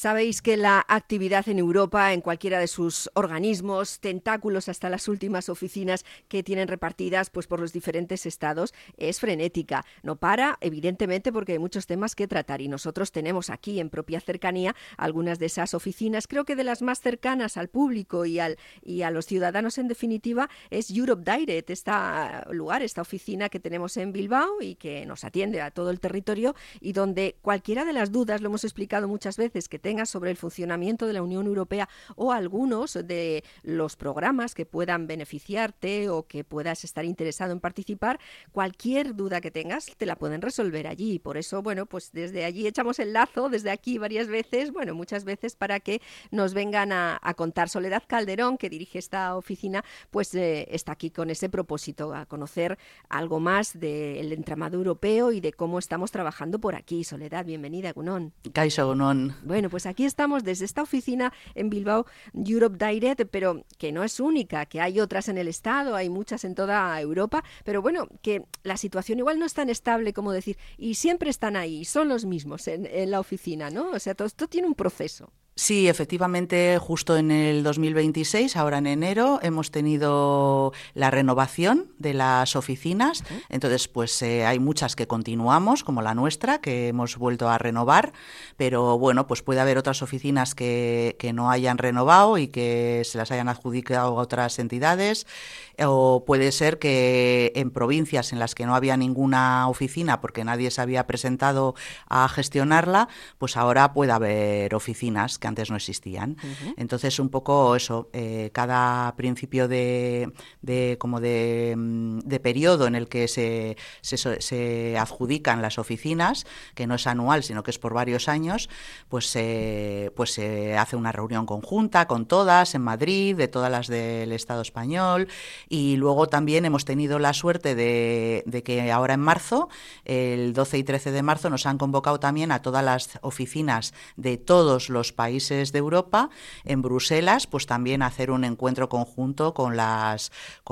Sabéis que la actividad en Europa, en cualquiera de sus organismos, tentáculos hasta las últimas oficinas que tienen repartidas pues por los diferentes estados, es frenética. No para, evidentemente, porque hay muchos temas que tratar y nosotros tenemos aquí en propia cercanía algunas de esas oficinas. Creo que de las más cercanas al público y a los ciudadanos en definitiva es Europe Direct, esta oficina que tenemos en Bilbao y que nos atiende a todo el territorio y donde cualquiera de las dudas, lo hemos explicado muchas veces, que tengas sobre el funcionamiento de la Unión Europea o algunos de los programas que puedan beneficiarte o que puedas estar interesado en participar, cualquier duda que tengas te la pueden resolver allí. Por eso, bueno, pues desde allí echamos el lazo, desde aquí varias veces, bueno, muchas veces para que nos vengan a contar. Soledad Calderón, que dirige esta oficina, pues está aquí con ese propósito, a conocer algo más del entramado europeo y de cómo estamos trabajando por aquí. Soledad, bienvenida, Egunon. Kaixo, Egunon. Bueno, pues aquí estamos desde esta oficina en Bilbao, Europe Direct, pero que no es única, que hay otras en el Estado, hay muchas en toda Europa, pero bueno, que la situación igual no es tan estable como decir, y siempre están ahí, son los mismos en la oficina, ¿no? O sea, todo esto tiene un proceso. Sí, efectivamente, justo en el 2026, ahora en enero, hemos tenido la renovación de las oficinas. Entonces, pues hay muchas que continuamos, como la nuestra, que hemos vuelto a renovar, pero bueno, pues puede haber otras oficinas que no hayan renovado y que se las hayan adjudicado a otras entidades, o puede ser que en provincias en las que no había ninguna oficina porque nadie se había presentado a gestionarla, pues ahora puede haber oficinas que antes no existían. Entonces, un poco eso, cada principio de periodo en el que se adjudican las oficinas, que no es anual, sino que es por varios años, pues se hace una reunión conjunta con todas en Madrid, de todas las del Estado español, y luego también hemos tenido la suerte de que ahora en marzo, el 12 y 13 de marzo, nos han convocado también a todas las oficinas de todos los países de Europa en Bruselas, pues también hacer un encuentro conjunto con las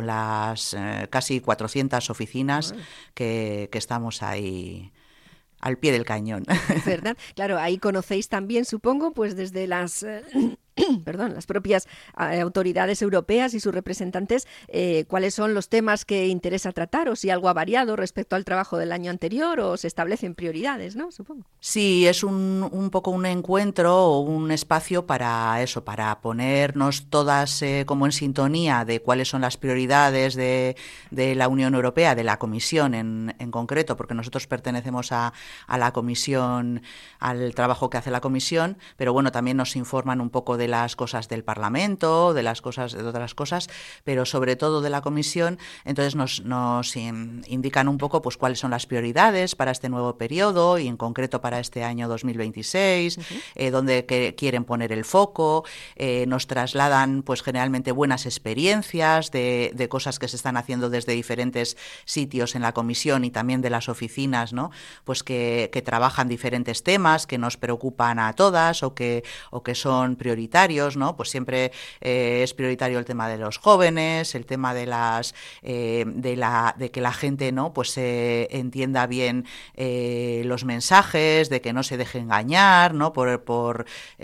casi 400 oficinas que estamos ahí al pie del cañón. ¿Verdad? Claro, ahí conocéis también, supongo, pues desde las propias autoridades europeas y sus representantes, cuáles son los temas que interesa tratar o si algo ha variado respecto al trabajo del año anterior o se establecen prioridades, ¿no? Supongo. Sí, es un poco un encuentro o un espacio para eso, para ponernos todas como en sintonía de cuáles son las prioridades de la Unión Europea, de la Comisión en concreto, porque nosotros pertenecemos a la Comisión, al trabajo que hace la Comisión, pero bueno, también nos informan un poco de las cosas del Parlamento, de otras cosas, pero sobre todo de la Comisión. Entonces nos indican un poco pues cuáles son las prioridades para este nuevo periodo y en concreto para este año 2026, dónde quieren poner el foco, nos trasladan pues generalmente buenas experiencias de cosas que se están haciendo desde diferentes sitios en la Comisión y también de las oficinas, ¿no? Pues que trabajan diferentes temas que nos preocupan a todas o que son prioritarios, ¿no? Pues siempre es prioritario el tema de los jóvenes, el tema de que la gente, ¿no? Pues entienda bien los mensajes, de que no se deje engañar, ¿no? Por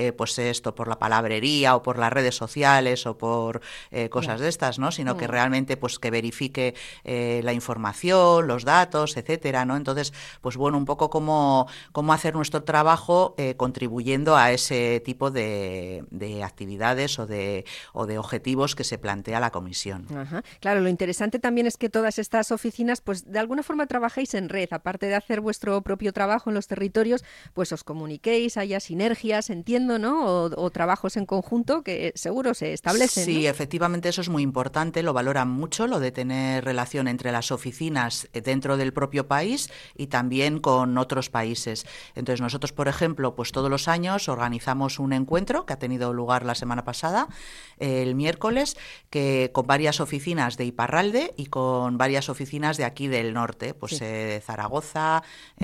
la palabrería o por las redes sociales o por cosas de estas, ¿no? Sino que realmente pues que verifique la información, los datos, etcétera, ¿no? Entonces, pues bueno, un poco cómo hacer nuestro trabajo contribuyendo a ese tipo de actividades o de objetivos que se plantea la Comisión. Ajá. Claro, lo interesante también es que todas estas oficinas, pues de alguna forma trabajéis en red, aparte de hacer vuestro propio trabajo en los territorios, pues os comuniquéis, haya sinergias, entiendo, ¿no? O trabajos en conjunto que seguro se establecen. Sí, ¿no? Efectivamente, eso es muy importante, lo valoran mucho, lo de tener relación entre las oficinas dentro del propio país y también con otros países. Entonces nosotros, por ejemplo, pues todos los años organizamos un encuentro que ha tenido tenido lugar la semana pasada, el miércoles, que con varias oficinas de Iparralde y con varias oficinas de aquí del norte, pues Zaragoza,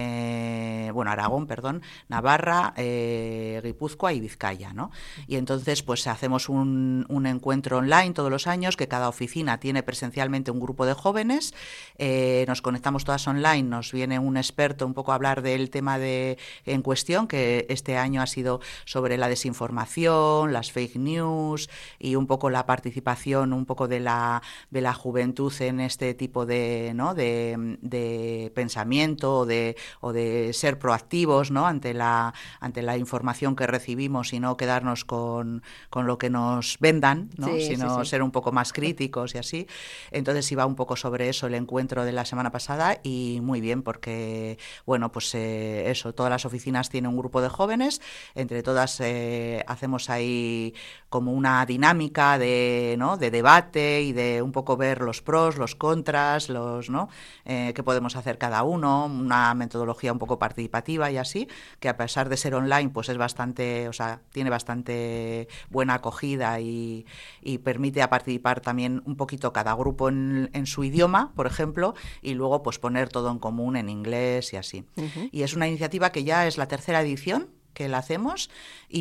Aragón, perdón, Navarra, Guipúzcoa y Vizcaya, ¿no? Y entonces pues hacemos un encuentro online todos los años, que cada oficina tiene presencialmente un grupo de jóvenes, nos conectamos todas online, nos viene un experto un poco a hablar del tema en cuestión, que este año ha sido sobre la desinformación, las fake news y un poco la participación un poco de la juventud en este tipo de, ¿no?, de pensamiento o de ser proactivos, ¿no?, ante la información que recibimos y no quedarnos con lo que nos vendan, ¿no?, sino ser un poco más críticos y así. Entonces iba un poco sobre eso el encuentro de la semana pasada y muy bien, porque bueno, pues eso, todas las oficinas tienen un grupo de jóvenes, entre todas hacemos ahí como una dinámica de debate y de un poco ver los pros, los contras, qué podemos hacer cada uno, una metodología un poco participativa y así, que a pesar de ser online, pues es bastante, o sea, tiene bastante buena acogida y permite a participar también un poquito cada grupo en su idioma, por ejemplo, y luego pues poner todo en común en inglés y así. Uh-huh. Y es una iniciativa que ya es la tercera edición que la hacemos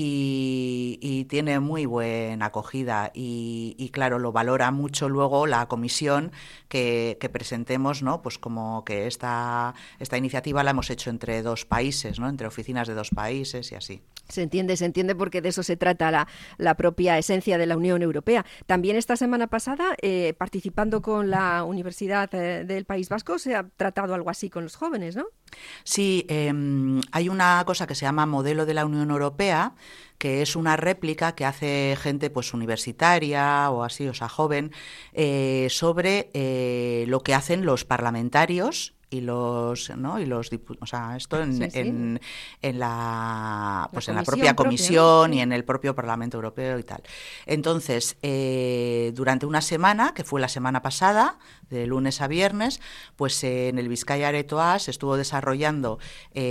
y tiene muy buena acogida y claro, lo valora mucho luego la comisión que presentemos, ¿no? Pues como que esta iniciativa la hemos hecho entre dos países, ¿no?, entre oficinas de dos países y así. Se entiende porque de eso se trata la propia esencia de la Unión Europea. También esta semana pasada, participando con la Universidad del País Vasco, se ha tratado algo así con los jóvenes, ¿no? Sí, hay una cosa que se llama Modelo de la Unión Europea, que es una réplica que hace gente pues universitaria o así, o sea, joven, sobre lo que hacen los parlamentarios y los diputados, o sea, esto en la propia comisión y en el propio Parlamento Europeo y tal. Entonces, durante una semana, que fue la semana pasada, de lunes a viernes, pues en el Bizkaia Aretoa se estuvo desarrollando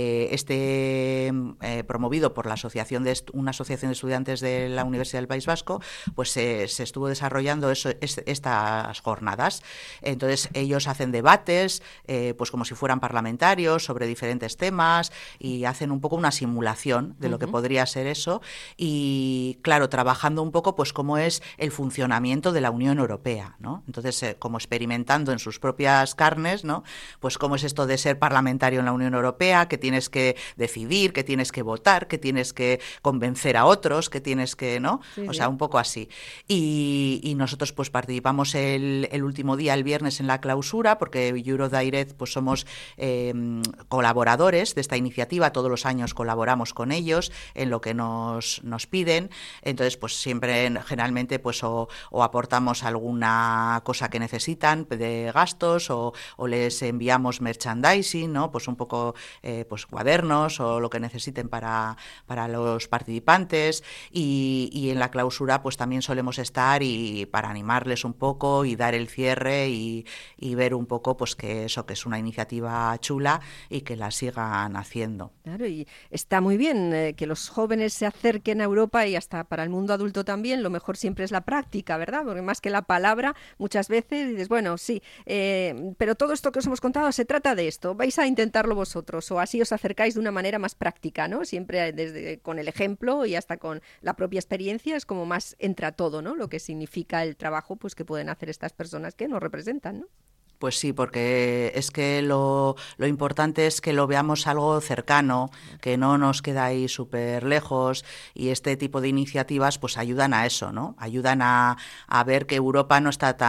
promovido por una asociación de estudiantes de la Universidad del País Vasco, pues se estuvo desarrollando estas jornadas. Entonces ellos hacen debates, pues como si fueran parlamentarios sobre diferentes temas y hacen un poco una simulación de lo que podría ser eso y claro, trabajando un poco pues cómo es el funcionamiento de la Unión Europea, ¿no? Entonces como experimentando en sus propias carnes, ¿no?, pues cómo es esto de ser parlamentario en la Unión Europea, que tienes que decidir, que tienes que votar, que tienes que convencer a otros, que tienes que, ¿no? O sea, un poco así. Y nosotros pues participamos el último día, el viernes, en la clausura, porque Eurodirect pues somos colaboradores de esta iniciativa, todos los años colaboramos con ellos en lo que nos piden, entonces pues siempre generalmente pues o aportamos alguna cosa que necesitan de gastos o les enviamos merchandising, ¿no?, pues un poco pues cuadernos o lo que necesiten para los participantes y en la clausura pues también solemos estar y para animarles un poco y dar el cierre y ver un poco pues que eso, que es una iniciativa chula y que la sigan haciendo. Claro, y está muy bien que los jóvenes se acerquen a Europa y hasta para el mundo adulto también, lo mejor siempre es la práctica, ¿verdad? Porque más que la palabra, muchas veces dices, bueno, sí, pero todo esto que os hemos contado se trata de esto, vais a intentarlo vosotros o así os acercáis de una manera más práctica, ¿no? Siempre desde con el ejemplo y hasta con la propia experiencia es como más entra todo, ¿no? Lo que significa el trabajo pues que pueden hacer estas personas que nos representan, ¿no? Pues sí, porque es que lo importante es que lo veamos algo cercano, que no nos queda ahí súper lejos y este tipo de iniciativas pues ayudan a eso, ¿no? Ayudan a ver que Europa no está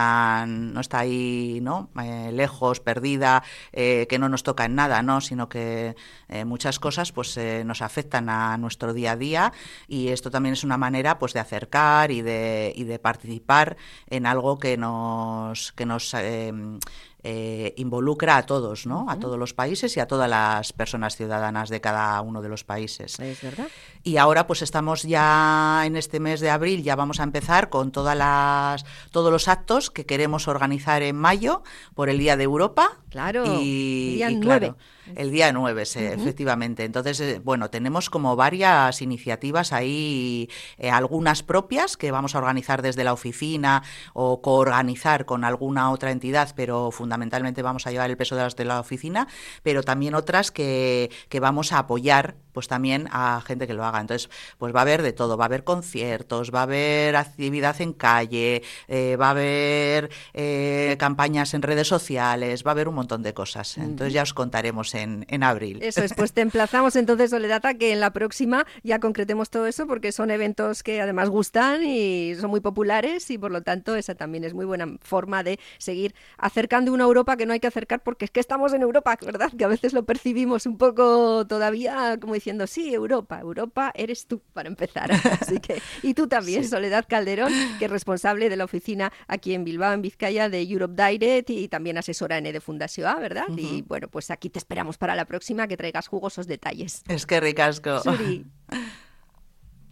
ahí, ¿no? Lejos, perdida, que no nos toca en nada, ¿no? Sino que muchas cosas pues nos afectan a nuestro día a día y esto también es una manera pues de acercar y de participar en algo que nos involucra a todos, ¿no? A todos los países y a todas las personas ciudadanas de cada uno de los países. Es verdad. Y ahora pues estamos ya en este mes de abril, ya vamos a empezar con todos los actos que queremos organizar en mayo por el Día de Europa, Claro, el día Y 9. claro, el día 9, sí, efectivamente. Entonces, bueno, tenemos como varias iniciativas ahí, algunas propias que vamos a organizar desde la oficina o coorganizar con alguna otra entidad, pero fundamentalmente vamos a llevar el peso de las de la oficina, pero también otras que vamos a apoyar pues también a gente que lo haga. Entonces, pues va a haber de todo, va a haber conciertos, va a haber actividad en calle, va a haber campañas en redes sociales, va a haber un montón de cosas. Entonces ya os contaremos en abril. Eso es, pues te emplazamos entonces, Soledad, a que en la próxima ya concretemos todo eso, porque son eventos que además gustan y son muy populares y por lo tanto esa también es muy buena forma de seguir acercando una Europa que no hay que acercar porque es que estamos en Europa, ¿verdad? Que a veces lo percibimos un poco todavía como diciendo, sí, Europa, Europa eres tú para empezar. Así que, y tú también, sí. Soledad Calderón, que es responsable de la oficina aquí en Bilbao, en Vizcaya, de Europe Direct y también asesora en de Fundación A, ¿verdad? Y bueno, pues aquí te esperamos para la próxima que traigas jugosos detalles. Es que ricasco. Zuri.